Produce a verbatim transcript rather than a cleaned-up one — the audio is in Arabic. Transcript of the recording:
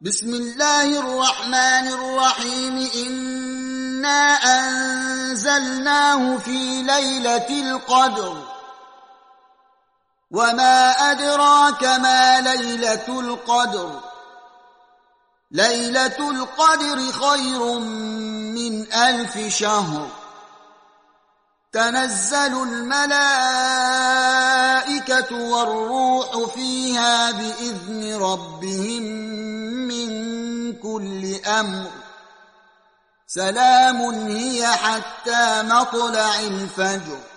بسم الله الرحمن الرحيم إنا أنزلناه في ليلة القدر وما أدراك ما ليلة القدر ليلة القدر خير من ألف شهر تنزل الملائكة والروح فيها بإذن ربهم من كل أمر سلام هي حتى مطلع الفجر.